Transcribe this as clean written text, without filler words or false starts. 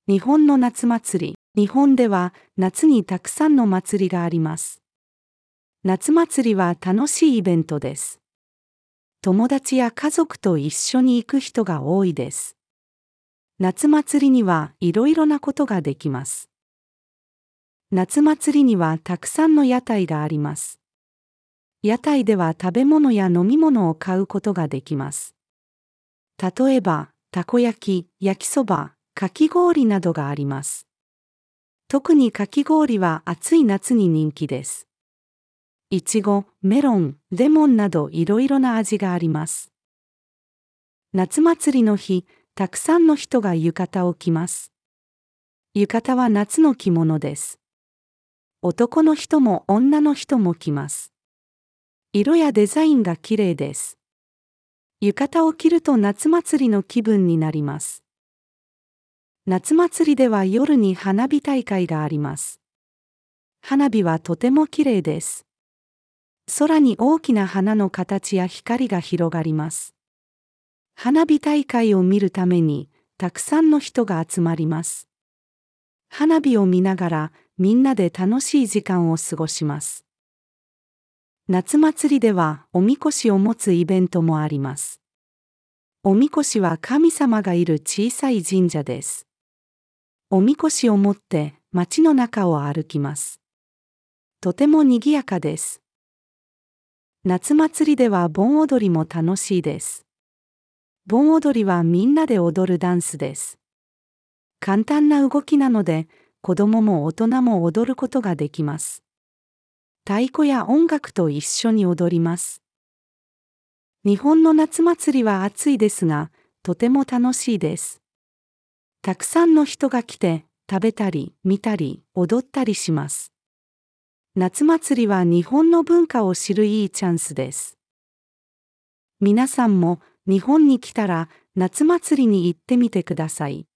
日本の夏祭り。日本では夏にたくさんの祭りがあります。夏祭りは楽しいイベントです。友達や家族と一緒に行く人が多いです。夏祭りにはいろいろなことができます。夏祭りにはたくさんの屋台があります。屋台では食べ物や飲み物を買うことができます。例えば、たこ焼き、焼きそば、かき氷などがあります。特にかき氷は暑い夏に人気です。いちご、メロン、レモンなどいろいろな味があります。夏祭りの日、たくさんの人が浴衣を着ます。浴衣は夏の着物です。男の人も女の人も着ます。色やデザインがきれいです。浴衣を着ると夏祭りの気分になります。夏祭りでは夜に花火大会があります。花火はとてもきれいです。空に大きな花の形や光が広がります。花火大会を見るためにたくさんの人が集まります。花火を見ながらみんなで楽しい時間を過ごします。夏祭りではおみこしを持つイベントもあります。おみこしは神様がいる小さい神社です。おみこしを持って町の中を歩きます。とても賑やかです。夏祭りでは盆踊りも楽しいです。盆踊りはみんなで踊るダンスです。簡単な動きなので、子供も大人も踊ることができます。太鼓や音楽と一緒に踊ります。日本の夏祭りは暑いですが、とても楽しいです。たくさんの人が来て、食べたり、見たり、踊ったりします。夏祭りは日本の文化を知るいいチャンスです。皆さんも日本に来たら夏祭りに行ってみてください。